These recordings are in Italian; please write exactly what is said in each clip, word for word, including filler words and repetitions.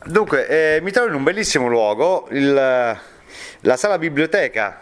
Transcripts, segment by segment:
Dunque, eh, mi trovo in un bellissimo luogo, il, la sala biblioteca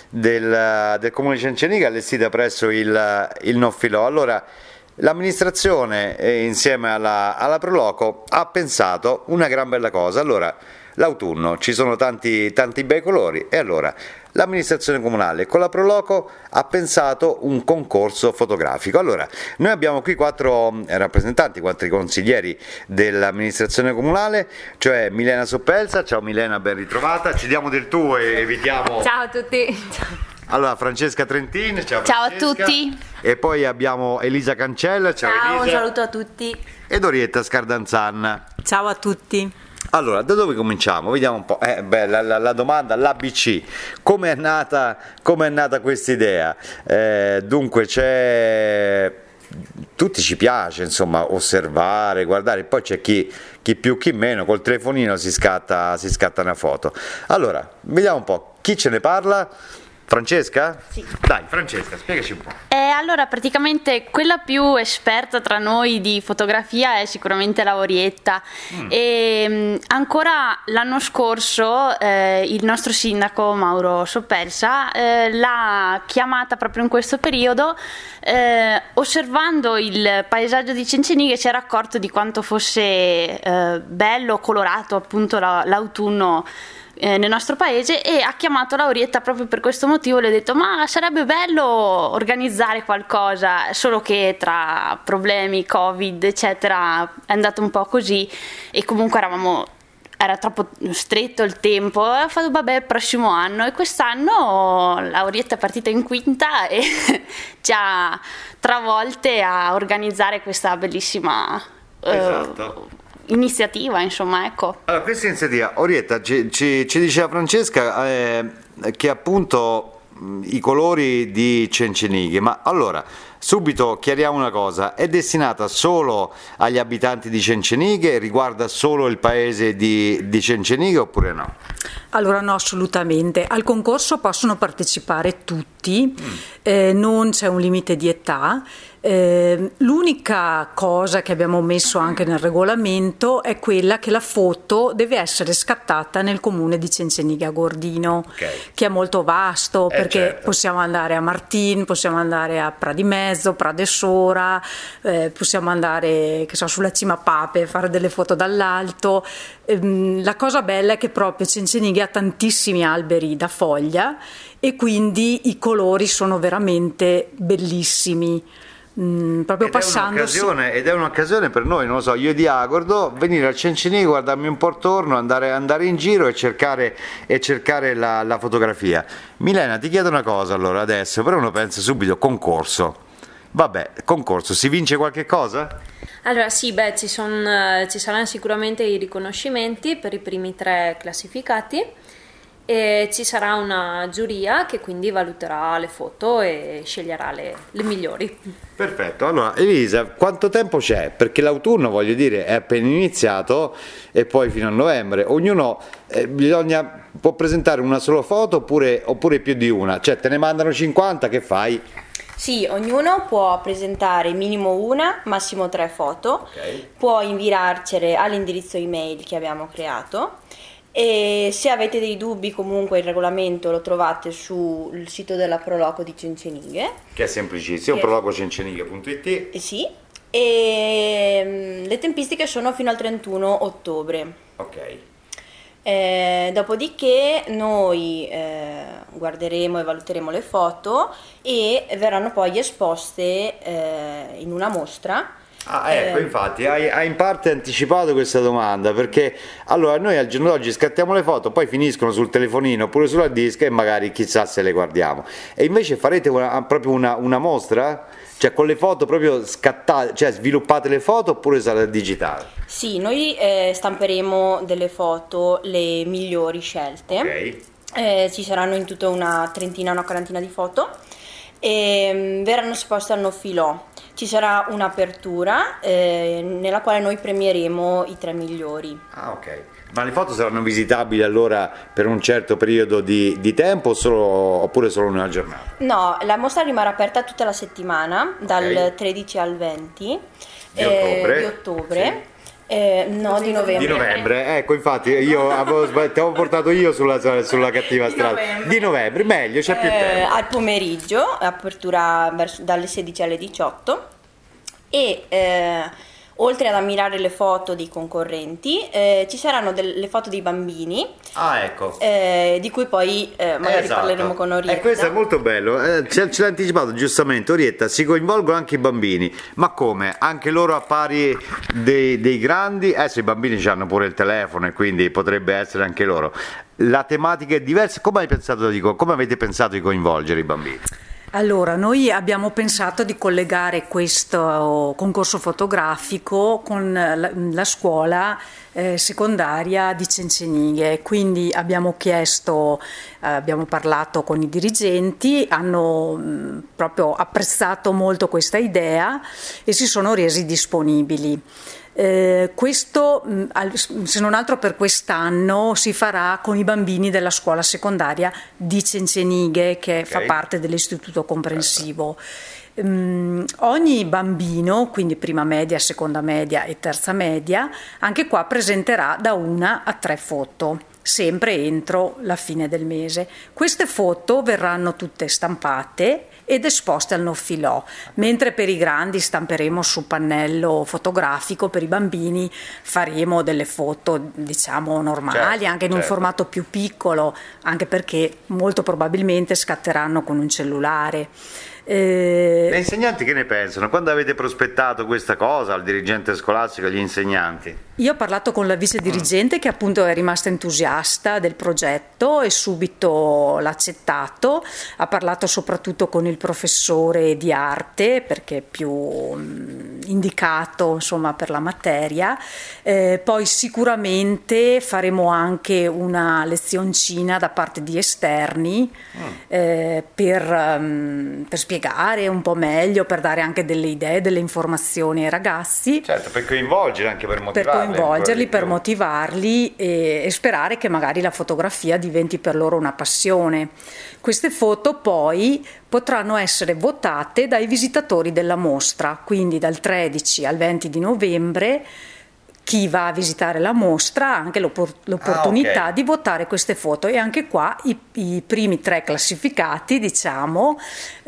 del, del comune di Cenceniga, allestita presso il, il Nofilò. Allora, l'amministrazione eh, insieme alla, alla Proloco ha pensato una gran bella cosa. Allora, l'autunno, ci sono tanti, tanti bei colori e allora l'amministrazione comunale con la Proloco ha pensato un concorso fotografico. Allora, noi abbiamo qui quattro rappresentanti, quattro consiglieri dell'amministrazione comunale, cioè Milena Soppelsa. Ciao Milena, ben ritrovata, ci diamo del tu e evitiamo... Ciao a tutti. Allora, Francesca Trentin, ciao Ciao Francesca. a tutti. E poi abbiamo Elisa Cancella, ciao, Ciao, Elisa. un saluto a tutti. Ed Orietta Scardanzan. Ciao a tutti. Allora, da dove cominciamo? Vediamo un po'. Eh, beh, la, la, la domanda, l'A B C. Come è nata, come è nata questa idea? Eh, dunque, c'è... Tutti ci piace, insomma, osservare, guardare, poi c'è chi, chi più, chi meno, col telefonino si scatta, si scatta una foto. Allora, vediamo un po', chi ce ne parla? Francesca? Sì. Dai, Francesca, spiegaci un po'. Eh, allora, praticamente quella più esperta tra noi di fotografia è sicuramente la Orietta. Mm. E mh, ancora l'anno scorso eh, il nostro sindaco Mauro Soppelsa eh, l'ha chiamata proprio in questo periodo, eh, osservando il paesaggio di Cenceniga, si era accorto di quanto fosse eh, bello, colorato appunto la, l'autunno nel nostro paese, e ha chiamato Laurietta proprio per questo motivo. Le ho detto: ma sarebbe bello organizzare qualcosa, solo che tra problemi, Covid eccetera è andato un po' così e comunque eravamo era troppo stretto il tempo. Ho fatto vabbè, prossimo anno, e quest'anno Laurietta è partita in quinta e ci ha travolte a organizzare questa bellissima esatto. eh, iniziativa, insomma, ecco. Allora, questa iniziativa, Orietta, ci, ci, ci diceva Francesca eh, che appunto mh, i colori di Cenceniga, ma allora subito chiariamo una cosa: è destinata solo agli abitanti di Cenceniga, riguarda solo il paese di, di Cenceniga oppure no? Allora no, assolutamente. Al concorso possono partecipare tutti, mm. eh, non c'è un limite di età. Eh, l'unica cosa che abbiamo messo anche nel regolamento è quella che la foto deve essere scattata nel comune di Cenceniga Gordino, okay. Che è molto vasto, eh, perché certo. Possiamo andare a Martin, possiamo andare a Pradimezzo, Pradessora, eh, possiamo andare, che so, sulla Cima Pape, fare delle foto dall'alto. Eh, la cosa bella è che proprio Cenceniga ha tantissimi alberi da foglia e quindi i colori sono veramente bellissimi. Mm, proprio ed, passando è un'occasione, ed è un'occasione per noi, non lo so, io di Agordo, venire a Cenceniga, guardarmi un po' attorno, andare, andare in giro e cercare, e cercare la, la fotografia. Milena, ti chiedo una cosa allora adesso, però uno pensa subito concorso. Vabbè, concorso, si vince qualche cosa? Allora sì, beh, ci, son, ci saranno sicuramente i riconoscimenti per i primi tre classificati. E ci sarà una giuria che quindi valuterà le foto e sceglierà le, le migliori. Perfetto, allora Elisa, quanto tempo c'è? Perché l'autunno, voglio dire, è appena iniziato e poi fino a novembre. Ognuno eh, bisogna, può presentare una sola foto oppure, oppure più di una? Cioè te ne mandano cinquanta, che fai? Sì, ognuno può presentare minimo una, massimo tre foto, okay. Può inviarcele all'indirizzo email che abbiamo creato. E se avete dei dubbi, comunque il regolamento lo trovate sul sito della Proloco di Cenceniga, che è semplicissimo, che... proloco cenceniga punto it. Eh sì, e le tempistiche sono fino al trentuno ottobre. Ok. Eh, dopodiché noi eh, guarderemo e valuteremo le foto e verranno poi esposte eh, in una mostra. Ah, ecco, infatti hai, hai in parte anticipato questa domanda, perché allora noi al giorno d'oggi scattiamo le foto, poi finiscono sul telefonino oppure sulla disca e magari chissà se le guardiamo, e invece farete una, proprio una, una mostra? Cioè con le foto proprio scattate, cioè sviluppate le foto oppure sarà digitale? Sì, noi eh, stamperemo delle foto, le migliori scelte, okay. eh, Ci saranno in tutto una trentina, una quarantina di foto e um, verranno esposte al Nofilò. Ci sarà un'apertura eh, nella quale noi premieremo i tre migliori. Ah, ok. Ma le foto saranno visitabili allora per un certo periodo di, di tempo solo, oppure solo una giornata? No, la mostra rimarrà aperta tutta la settimana, dal okay. tredici al venti di ottobre. Eh, di ottobre. Sì. Eh, no, di novembre. Di novembre, ecco, infatti io avevo sbagli- ti avevo portato io sulla, sulla cattiva Di strada. novembre. Di novembre, meglio, c'è più Eh, tempo. al pomeriggio, apertura verso- dalle sedici alle diciotto e eh, oltre ad ammirare le foto dei concorrenti eh, ci saranno delle foto dei bambini Ah, ecco. eh, di cui poi eh, magari Esatto. parleremo con Orietta. E questo è molto bello, eh, ce, ce l'ha anticipato giustamente Orietta, si coinvolgono anche i bambini, ma come? Anche loro a pari dei, dei grandi? Adesso i bambini hanno pure il telefono e quindi potrebbe essere anche loro. La tematica è diversa, come hai pensato di, co- come avete pensato di coinvolgere i bambini? Allora, noi abbiamo pensato di collegare questo concorso fotografico con la, la scuola eh, secondaria di Cencenighe, quindi abbiamo chiesto, eh, abbiamo parlato con i dirigenti, hanno mh, proprio apprezzato molto questa idea e si sono resi disponibili. Eh, questo, mh, se non altro per quest'anno, si farà con i bambini della scuola secondaria di Cencenighe, che Ok. fa parte dell'istituto comprensivo. Um, ogni bambino, quindi prima media, seconda media e terza media, anche qua presenterà da una a tre foto, sempre entro la fine del mese. Queste foto verranno tutte stampate ed esposte al Nofilò, mentre per i grandi stamperemo su pannello fotografico, per i bambini faremo delle foto diciamo normali, Certo, anche in un certo. formato più piccolo, anche perché molto probabilmente scatteranno con un cellulare. Eh, Le insegnanti che ne pensano? Quando avete prospettato questa cosa al dirigente scolastico e agli insegnanti? Io ho parlato con la vice dirigente che appunto è rimasta entusiasta del progetto e subito l'ha accettato, ha parlato soprattutto con il professore di arte perché è più mh, indicato insomma per la materia, eh, poi sicuramente faremo anche una lezioncina da parte di esterni Mm. eh, per, um, per spiegare un po' meglio, per dare anche delle idee, delle informazioni ai ragazzi. Certo, per coinvolgere, anche per Per motivarli. coinvolgerli, ancora per di più. motivarli e, e sperare che magari la fotografia diventi per loro una passione. Queste foto poi potranno essere votate dai visitatori della mostra, quindi dal tredici al venti di novembre. Chi va a visitare la mostra ha anche l'oppor- l'opportunità Ah, ok. di votare queste foto e anche qua i, i primi tre classificati, diciamo,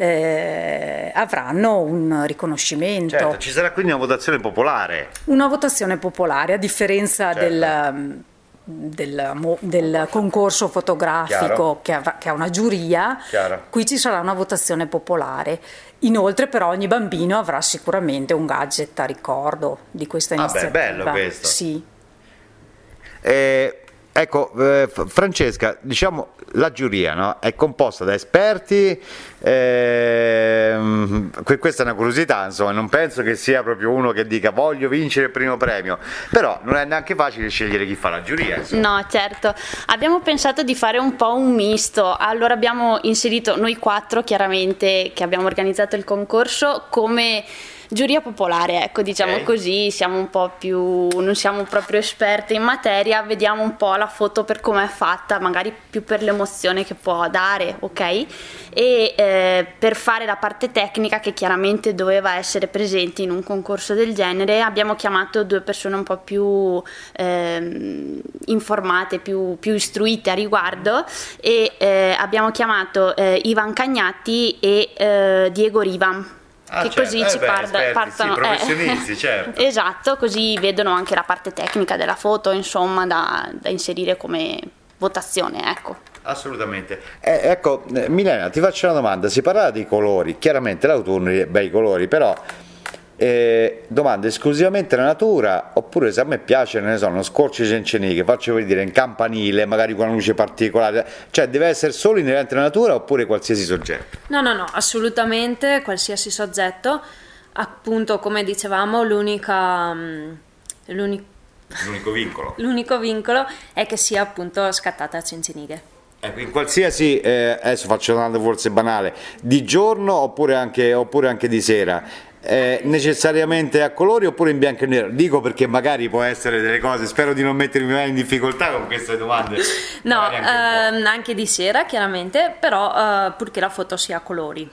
eh, avranno un riconoscimento. Certo, ci sarà quindi una votazione popolare. Una votazione popolare, a differenza Certo. del, del, mo- del concorso fotografico Chiaro. che, avrà- che ha una giuria, Chiaro. qui ci sarà una votazione popolare. Inoltre però ogni bambino avrà sicuramente un gadget a ricordo di questa Ah, beh, iniziativa. bello questo. Sì. Eh, ecco, eh, F- Francesca, diciamo la giuria, no? È composta da esperti, ehm, que- questa è una curiosità, insomma, non penso che sia proprio uno che dica voglio vincere il primo premio, però non è neanche facile scegliere chi fa la giuria, insomma. No, certo. Abbiamo pensato di fare un po' un misto. Allora abbiamo inserito noi quattro, chiaramente, che abbiamo organizzato il concorso, come giuria popolare, ecco, diciamo Ok. così, siamo un po' più, non siamo proprio esperte in materia, vediamo un po' la foto per come è fatta, magari più per l'emozione che può dare, ok? E eh, per fare la parte tecnica, che chiaramente doveva essere presente in un concorso del genere, abbiamo chiamato due persone un po' più ehm, informate, più, più istruite a riguardo, e eh, abbiamo chiamato eh, Ivan Cagnati e eh, Diego Riva. Ah, Che certo. così Eh ci beh, parda- esperti, partono sì, professionisti, eh. certo. Esatto, così vedono anche la parte tecnica della foto, insomma, da, da inserire come votazione, ecco. Assolutamente. Eh, ecco, eh, Milena, ti faccio una domanda, si parla dei colori, chiaramente l'autunno è bei colori, però eh, domanda esclusivamente la natura, oppure se a me piace, ne so, uno scorcio di Cencenighe, faccio vedere in campanile, magari con una luce particolare, cioè deve essere solo inerente alla natura oppure qualsiasi soggetto? No, no, no, assolutamente qualsiasi soggetto. Appunto, come dicevamo, l'unica, mm, l'uni- L'unico vincolo. l'unico vincolo è che sia appunto scattata a Cencenighe. Ecco, in qualsiasi, eh, adesso faccio una domanda forse banale, di giorno oppure anche, oppure anche di sera? Eh, necessariamente a colori oppure in bianco e nero? Dico perché magari può essere delle cose, spero di non mettermi mai in difficoltà con queste domande. No, Magari anche un po'. ehm, anche di sera chiaramente, però eh, purché la foto sia a colori.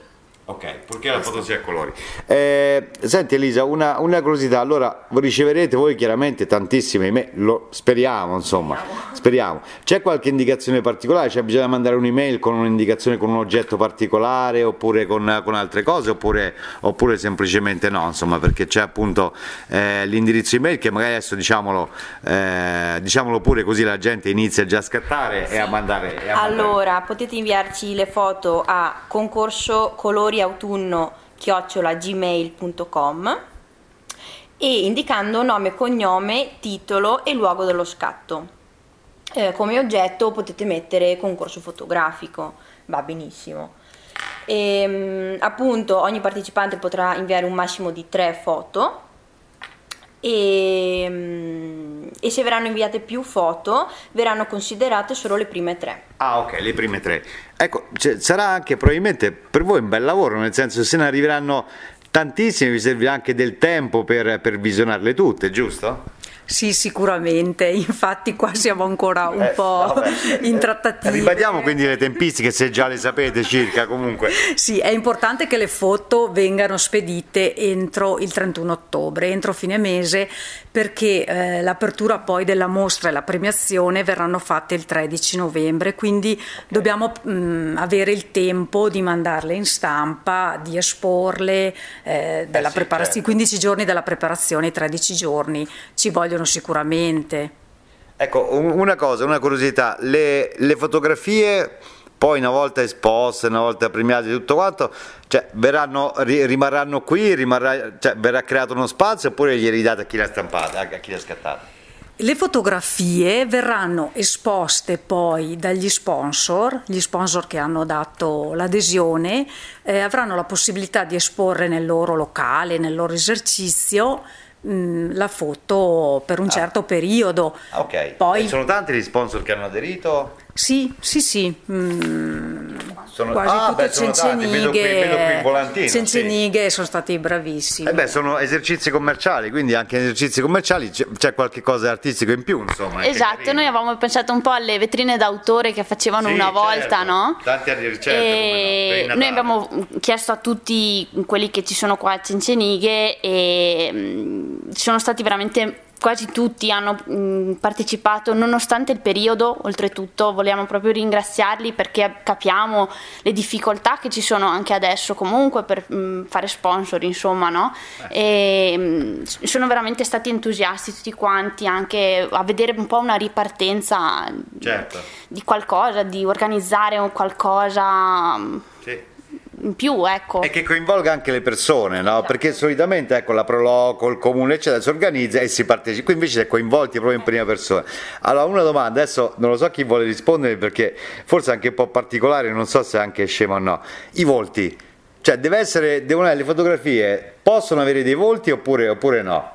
Ok, purché la foto sia a colori. Eh, senti Elisa, una, una curiosità, allora riceverete voi chiaramente tantissime email, lo speriamo insomma, speriamo. speriamo. C'è qualche indicazione particolare? Cioè bisogna mandare un'email con un'indicazione con un oggetto particolare oppure con, con altre cose oppure, oppure semplicemente no, insomma, perché c'è appunto eh, l'indirizzo email che magari adesso diciamolo, eh, diciamolo pure così la gente inizia già a scattare sì. e a mandare. E a allora mandare. potete inviarci le foto a concorso colori autunno chiocciola gmail punto com e indicando nome, cognome, titolo e luogo dello scatto. Eh, come oggetto potete mettere concorso fotografico, va benissimo. E, appunto ogni partecipante potrà inviare un massimo di tre foto e, e se verranno inviate più foto verranno considerate solo le prime tre. Ah ok, le prime tre. Ecco, cioè, sarà anche probabilmente per voi un bel lavoro, nel senso se ne arriveranno tantissime vi servirà anche del tempo per, per visionarle tutte, giusto? Sì, sicuramente, infatti qua siamo ancora un eh, po' vabbè. in trattativa. Ribadiamo quindi le tempistiche se già le sapete circa comunque. Sì, è importante che le foto vengano spedite entro il trentuno ottobre, entro fine mese, perché eh, l'apertura poi della mostra e la premiazione verranno fatte il tredici novembre, quindi okay. dobbiamo mh, avere il tempo di mandarle in stampa, di esporle, eh, della eh sì, preparazione, certo. quindici giorni della preparazione, tredici giorni, ci vogliono sicuramente. Ecco, una cosa, una curiosità, le, le fotografie poi una volta esposte, una volta premiate tutto quanto, cioè verranno, rimarranno qui, rimarrà, cioè, verrà creato uno spazio oppure gli ridate a chi l'ha stampata, a chi l'ha scattata? Le fotografie verranno esposte poi dagli sponsor, gli sponsor che hanno dato l'adesione eh, avranno la possibilità di esporre nel loro locale, nel loro esercizio la foto per un certo ah. periodo. Ok, poi e sono tanti gli sponsor che hanno aderito? Sì, sì, sì. Mm, sono, quasi ah, tutte beh, sono tanti, vedo qui, vedo qui il volantino. Cencenighe sì. sono stati bravissimi. Eh beh, sono esercizi commerciali, quindi anche in esercizi commerciali c'è, c'è qualche cosa artistico in più, insomma. Esatto, noi avevamo pensato un po' alle vetrine d'autore che facevano sì, una volta, certo. no? Tanti certo, e no, noi abbiamo chiesto a tutti quelli che ci sono qua a Cencenighe e mh, sono stati veramente quasi tutti hanno mh, partecipato nonostante il periodo. Oltretutto vogliamo proprio ringraziarli perché capiamo le difficoltà che ci sono anche adesso comunque per mh, fare sponsor, insomma, no? Eh. E mh, sono veramente stati entusiasti tutti quanti anche a vedere un po' una ripartenza certo. di qualcosa, di organizzare un qualcosa sì. in più, ecco. E che coinvolga anche le persone, no? Esatto. Perché solitamente ecco la Proloco, il comune eccetera si organizza e si partecipa, qui invece si è coinvolti proprio in prima persona. Allora una domanda, adesso non lo so chi vuole rispondere perché forse è anche un po' particolare, non so se è anche scemo o no. I volti, cioè deve essere, devono essere le fotografie, possono avere dei volti oppure, oppure no?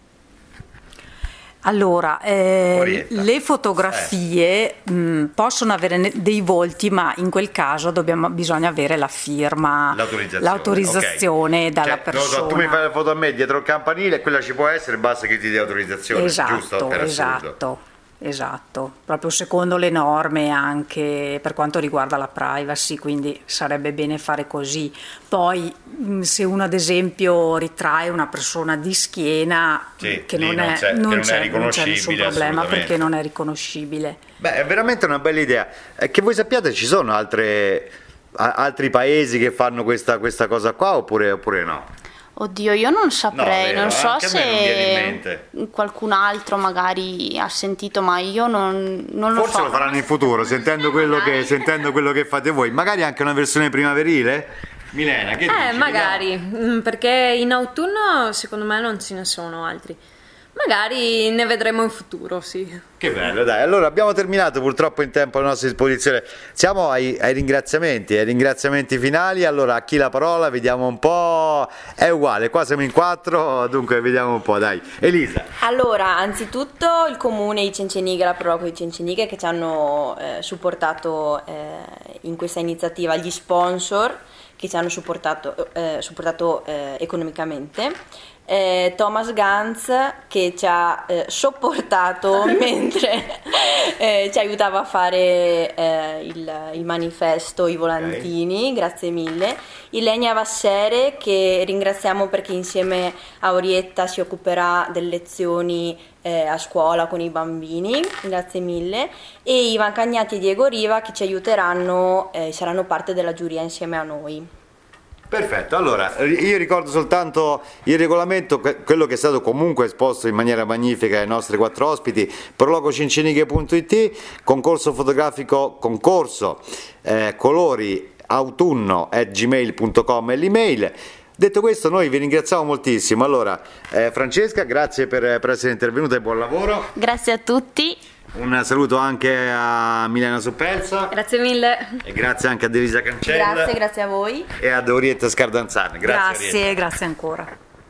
Allora, eh, le fotografie eh. mh, possono avere dei volti, ma in quel caso dobbiamo, bisogna avere la firma, l'autorizzazione, l'autorizzazione okay. dalla cioè, persona. So, tu mi fai la foto a me dietro il campanile e quella ci può essere, basta che ti dia autorizzazione, esatto, giusto? Per esatto. assurdo. Esatto, proprio secondo le norme anche per quanto riguarda la privacy, quindi sarebbe bene fare così. Poi se uno ad esempio ritrae una persona di schiena, sì, che, non non, è, c'è, non, che non, c'è, è riconoscibile, non c'è nessun problema perché non è riconoscibile. Beh, è veramente una bella idea. Eh, che voi sappiate ci sono altre, a, altri paesi che fanno questa, questa cosa qua oppure, oppure no? Oddio, io non saprei, no, non so anche se qualcun altro magari ha sentito, ma io non, non lo so. Forse lo faranno in futuro, sentendo quello, che, sentendo quello che fate voi. Magari anche una versione primaverile? Milena, che eh, dici? magari, vediamo. Perché in autunno secondo me non ce ne sono altri. Magari ne vedremo in futuro, sì. Che bello, dai. Allora abbiamo terminato purtroppo in tempo la nostra esposizione. Siamo ai, ai ringraziamenti, ai ringraziamenti finali. Allora a chi la parola, vediamo un po'. È uguale, qua siamo in quattro, dunque vediamo un po', dai. Elisa. Allora, anzitutto il comune di Cencenighe, la Proloco di Cencenighe che ci hanno eh, supportato eh, in questa iniziativa, gli sponsor che ci hanno supportato, eh, supportato eh, economicamente. eh, Thomas Ganz che ci ha eh, sopportato mentre eh, ci aiutava a fare eh, il, il manifesto, i volantini, okay. Grazie mille. Ilenia Vassere che ringraziamo perché insieme a Orietta si occuperà delle lezioni eh, a scuola con i bambini, grazie mille, e Ivan Cagnati e Diego Riva che ci aiuteranno e eh, saranno parte della giuria insieme a noi. Perfetto, allora io ricordo soltanto il regolamento, quello che è stato comunque esposto in maniera magnifica ai nostri quattro ospiti, prologocincinighe punto it, concorso fotografico, concorso eh, colori autunno at gmail punto com è l'email. Detto questo, noi vi ringraziamo moltissimo. Allora, eh, Francesca, grazie per, per essere intervenuta e buon lavoro. Grazie a tutti. Un saluto anche a Milena Suppelsa. Grazie mille. E grazie anche a Elisa Cancella. Grazie, grazie a voi. E ad Orietta Scardanzani. Grazie, grazie, grazie ancora.